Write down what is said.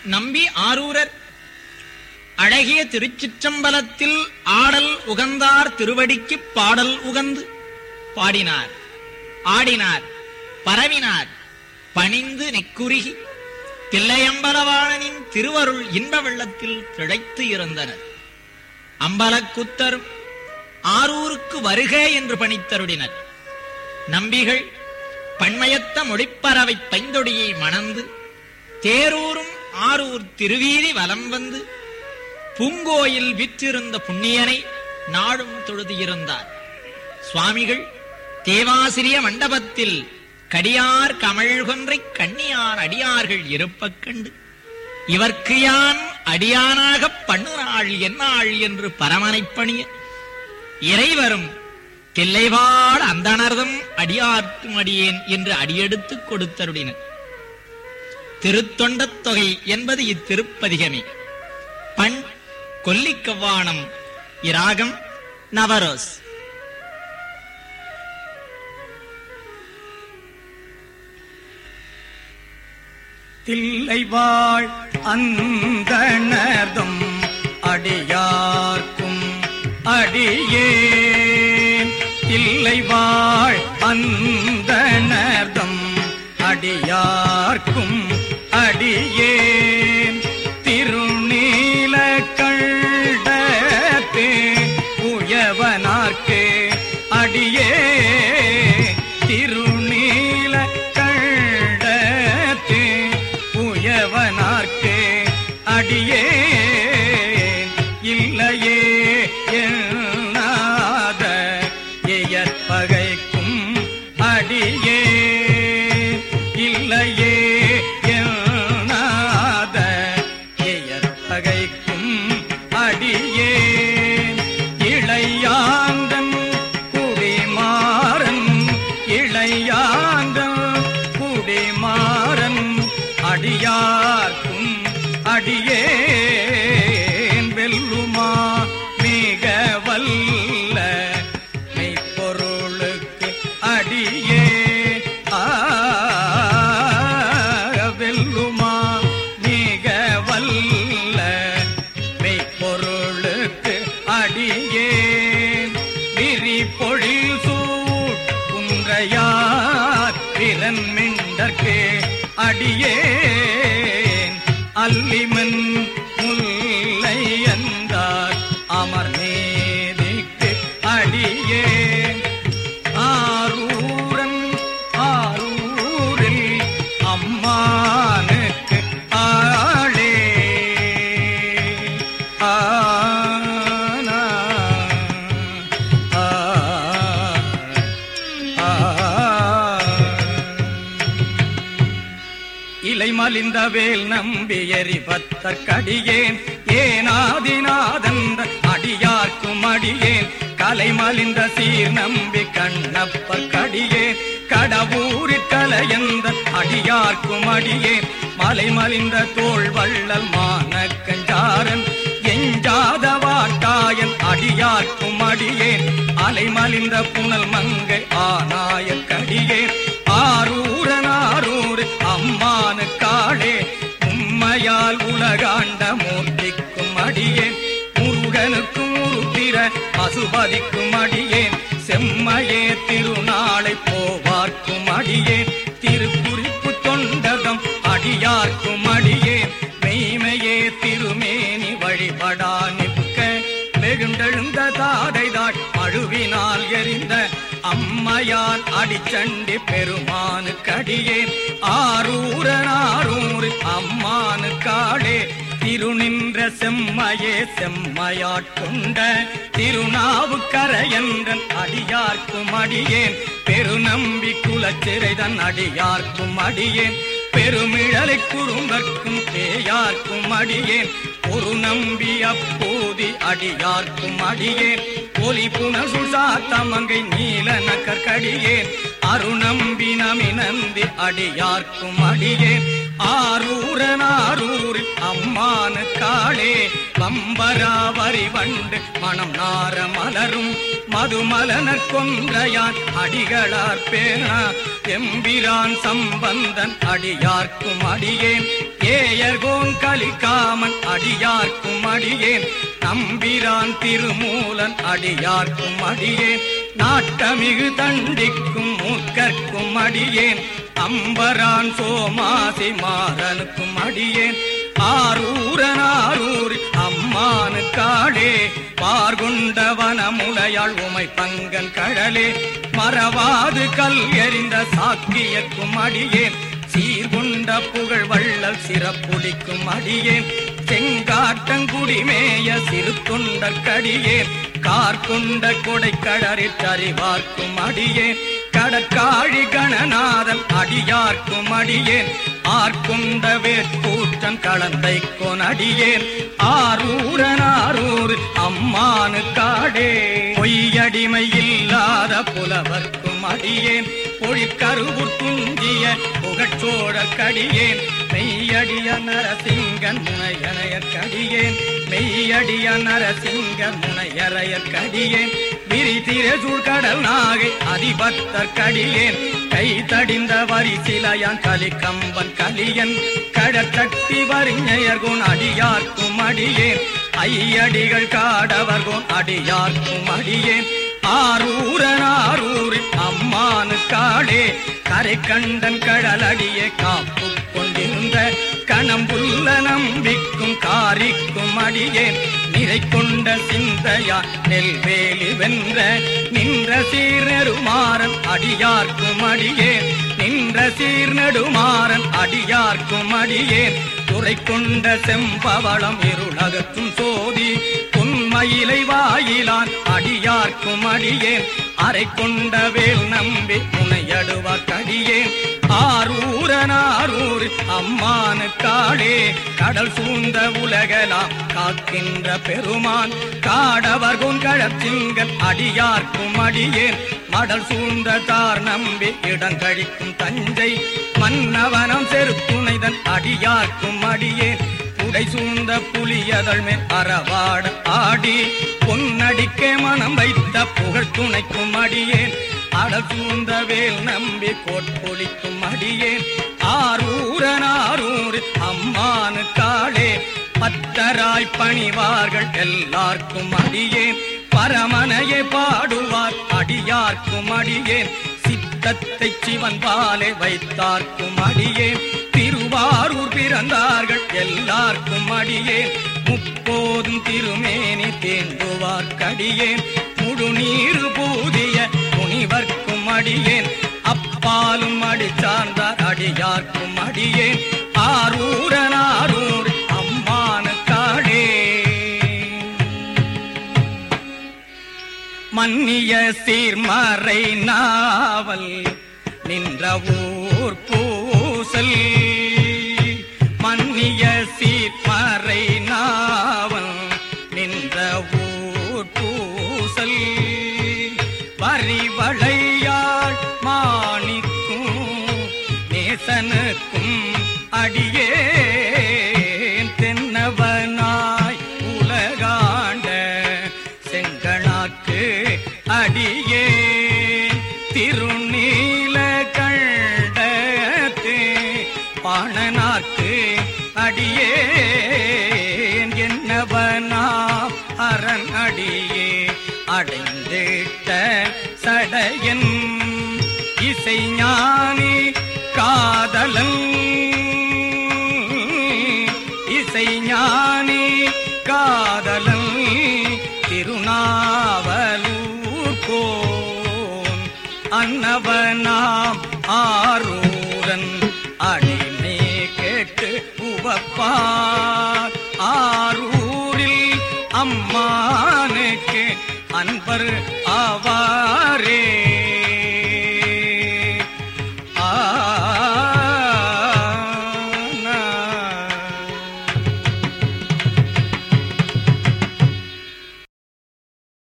நம்பி ஆரூரர் அழகிய திருச்சிற்றம்பலத்தில் ஆடல் உகந்தார் திருவடிக்குப் பாடல் உகந்து பாடினார், ஆடினார், பரவினார், பணிந்து நெக்குருகி தில்லையம்பலவாணனின் திருவருள் இன்ப வெள்ளத்தில் திளைத்து இருந்தனர். அம்பலக்குத்தரும் ஆரூருக்கு வருக என்று பணித்தருடினர். நம்பிகள் பண்மயத்த மொழிப்பறவை பைந்தொடியை மணந்து தேரூரும் ஆரூர் திருவீதி வலம் வந்து பூங்கோயில் விற்றிருந்த புண்ணியனை நாடும் தொழுதியிருந்தார். சுவாமிகள் தேவாசிரிய மண்டபத்தில் கடியார் கமழ்கொன்றை கண்ணியார் அடியார்கள் இருப்பக் கண்டு இவர்க்கு யான் அடியானாகப் பண்ணுநாள் என்னாள் என்று பரமனைப் பணிய இறைவரும் தில்லைவாழ் அந்தணர்தம் அடியார்க்கும் அடியேன் என்று அடியெடுத்துக் கொடுத்தருடினர். திருத்தொண்டத் தொகை என்பது இத்திருப்பதிகமே. பண் கொல்லிக்கவ்வாணம், இராகம் நவரோஸ். தில்லைவாழ் அந்தணர்தம் அடியார்க்கும் அடியேன், தில்லைவாழ் அந்தணர்தம் அடியார்க்கும் அடியேன், திருநீல கண்டத்தே உயவனார்க்கு அடியேன், திருநீல கண்டத்தே உயவனார்க்கு அடியேன், இல்லையே என்னாத எயற்பகைக்கும் அடியேன், இல்லையே என்னாத எயற்பகைக்கும் அடியேன், இளையாந்தன் குடிமாறன், இளையாந்தன் குடிமாறன் அடியார்க்கும் அடியேன், வெல்லுமா மிக வல்ல மெய்ப்பொருளுக்கு அடியேன், வெல்லுமா மிக வல்ல மெய்ப்பொருளுக்கு அடியேன், விரி பொழில் சூட் குன்றையார் பிறன்மிண்டற்கு அடியேன், அல்லிமன் முல்லை அந்தார் அமர்நேதிக்கு அடியேன், ஆரூரன் ஆரூரில் அம்மானுக்கு ஆளே ஆனா இலை மலிந்த வேல் நம்பி எரிபத்தற்கடியேன், ஏனாதிநாதந்த அடியார்க்கும் அடியேன், கலை மலிந்த சீர் நம்பி கண்ணப்பற்கடியேன், கடவுரிற் கலையந்த அடியார்க்கும் அடியேன், மலை மலிந்த தோள் வள்ளல் மானக்கஞ்சாரன் எஞ்சாத வாட்டாயன் அடியார்க்கும் அடியேன், அலை மலிந்த புனல் மங்கை ஆனாயற்கடியேன், ஆரூரன் ஆரூர் அம்மானு காளே, உம்மையால் உலகாண்ட மூர்த்திக்கும் அடியேன், முருகனுக்கும் உருத்திர பசுபதிக்கும் அடியேன், செம்மையே திருநாளை போவார்க்கும் அடியேன், திருக்குறிப்பு தொண்டதம் அடியார்க்கும் அடியேன், மெய்மையே திருமேனி வழிபடா நிற்க வெகுண்டெழுந்த தாடைதாள் அழுவினால் எரிந்த அம்மையால் அடிச்சண்டி பெருமானு கடியேன், ஆரூரன் ஆரூர் அம்மானு காளே, திருநின்ற செம்மையே செம்மையாட்கொண்ட திருநாவுக்கரையன்றன் அடியார்க்கும் அடியேன், பெருநம்பி குலச்சிறைதன் அடியார்க்கும் அடியேன், பெருமிழலை குறும்பர்க்கும் பேயார்க்கும் அடியேன், ஒரு நம்பி அப்போதி அடியார்க்கும் அடியேன், ஒலி புனசுள் சாத்தமங்கை நீல நக்கற்கடியேன், அருநம்பி நமினந்தி அடியார்க்கும் அடியேன், ஆரூரன் ஆரூரில் அம்மானு காளே, வம்பராவரி வண்டு மணம் நார மலரும் மதுமலனர் கொன்றையான் அடிகளார் பேணா, எம்பிரான் சம்பந்தன் அடியார்க்கும் அடியேன், ஏயர்கோன் கலிகாமன் அடியார்க்கும் அடியேன் நம்பிரான் திருமூலன் அடியார்க்கும் அடியேன் நாட்டமிகு தண்டிக்கும் மூர்க்கர்க்கும் அடியேன் அம்பரான் சோமாசி மாறனுக்கும் அடியேன் ஆரூரனாரூர் அம்மானு காடே பார்கொண்ட வனமுலையாள் உமை பங்கன் கடலே மறவாது கல் எறிந்த சாக்கியக்கும் அடியேன் சீர்கொண்ட புகழ் வள்ளல் சிறப்புடிக்கும் அடியேன் செங்காட்டங்குடிமேய சிறு தொண்டற்கடியேன் கார்கொண்ட கொடை கடறிற் அறிவார்க்கும் அடியேன் கடற்காழி கணநாதன் அடியார்க்கும் அடியேன் ஆர்கொண்ட வேற்கூற்றன் களந்தை கொனடியேன் ஆரூரனாரூர் அம்மானு காடே பொய்யடிமை இல்லாத புலவர்க்கும் அடியேன் பொழிற்கருவுர் துஞ்சிய புகழ்ச்சோழ கடியேன் மெய்யடிய நரசிங்கன் முனையரையற்கடியேன் மெய்யடிய நரசிங்கன் முனையரையற்கடியேன் விரிதிரசூழ் கடல் நாகை அதிபத்தற்கடியேன் கை தடிந்த வரிசிலையான் கலிகம்பன் கலியன் கடற்சக்தி வரிஞயர்கோன் அடியார்க்கும் அடியேன் ஐயடிகள் காடவர்கோன் அடியார்க்கும் அடியேன் ஆரூரனாரூரில் அம்மானு காடே கரை கண்டன் கடலடியே காப்பு கொண்டிருந்த கணம்புள்ள நம்பிக்கும் காரிக்கும் அடியேன் நிறை கொண்ட சிந்தையா நெல்வேலி வென்ற நின்ற சீர்நெடுமாறன் அடியார்க்கும் அடியேன் நின்ற சீர்நெடுமாறன் அடியார்க்கும் அடியேன் துறை கொண்ட செம்பவளம் இருளகத்தும் சோதி பொன்மயிலை வாயிலான் அடியார்க்கும் அடியேன் அரை கொண்ட வேல் நம்பி முனையடுவார்க்கடியேன் ஆரூரனாரூர் அம்மானு காடே கடல் சூழ்ந்த உலகலாம் காக்கின்ற பெருமான் காடவர்கோன் கழற்சிங்கன் அடியார்க்கும் அடியேன் மடல் சூழ்ந்த தார் நம்பி இடங்கழிக்கும் தஞ்சை மன்னவனம் செருத்துணைதன் அடியார்க்கும் அடியேன் உடை சூழ்ந்த புலியதழ் மேல் அறவாட ஆடி பொன்னடிக்கே மனம் வைத்த புகழ் துணைக்கும் அடியேன் அடல் சூழ்ந்த வேல் நம்பி கோட்பொழிக்கும் அடியேன் ஆரூரனாரூர் அம்மானு காடே பத்தராய் பணிவார்கள் எல்லார்க்கும் அடியேன் பரமனையே பாடுவார் அடியார்க்கும் அடியேன் சித்தத்தை சிவன் பாலே வைத்தார்க்கும் அடியேன் திருவாரூர் பிறந்தார்கள் எல்லார்க்கும் அடியேன் முப்போதும் திருமேனி தேண்டுவார்க்கடியேன் முழுநீர் பூதிய முனிவர்க்கும் அடியேன் அப்பாலும் அடி சார்ந்தார் அடியார்க்கும் அடியேன் ஆரூரனாரூர் அம்மானு காடே மன்னிய சீர்மறை நாவல் நின்ற ஊர் பூசல் மன்னிய சீர்மறை நாவல் நின்ற ஊர் பூசல் வரிவளையாள் மாணிக்கும் நேசனுக்கும் அடியேன் தென்னவனாய் உலகாண்ட செங்கணாக்கு அடியேன் திருநீல கண்டத்து பாணனாக்கு அடியேன் என்னவனாம் அரண் அடியே அடைந்திட்ட சடையன் இசைஞானி காதலன் இசைஞானி காதலன் திருநாவலூர் கோன் அன்னவனாம் ஆரூரன் அடிமை கேட்டு உவப்பார் ஆரூரில் அம்மானுக்கு அன்பர் ஆவார்